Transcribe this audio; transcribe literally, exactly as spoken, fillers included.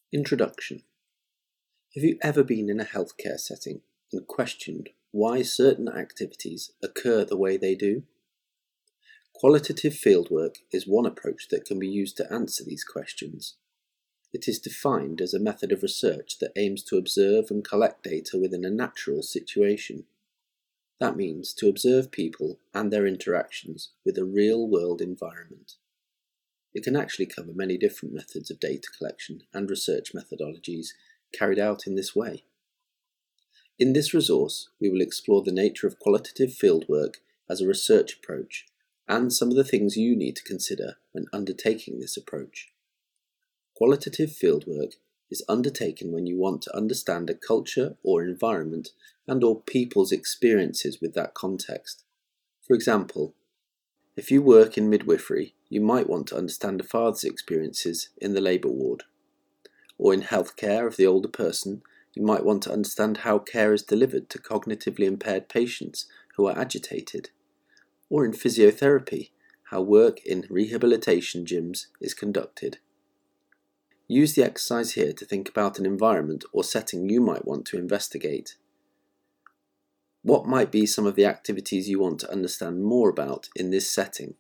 Introduction. Have you ever been in a healthcare setting and questioned why certain activities occur the way they do? Qualitative fieldwork is one approach that can be used to answer these questions. It is defined as a method of research that aims to observe and collect data within a natural situation. That means to observe people and their interactions with a real-world environment. It can actually cover many different methods of data collection and research methodologies carried out in this way. In this resource, we will explore the nature of qualitative fieldwork as a research approach and some of the things you need to consider when undertaking this approach. Qualitative fieldwork is undertaken when you want to understand a culture or environment and or people's experiences with that context. For example, if you work in midwifery, you might want to understand a father's experiences in the labour ward. Or in healthcare of the older person, you might want to understand how care is delivered to cognitively impaired patients who are agitated. Or in physiotherapy, how work in rehabilitation gyms is conducted. Use the exercise here to think about an environment or setting you might want to investigate. What might be some of the activities you want to understand more about in this setting?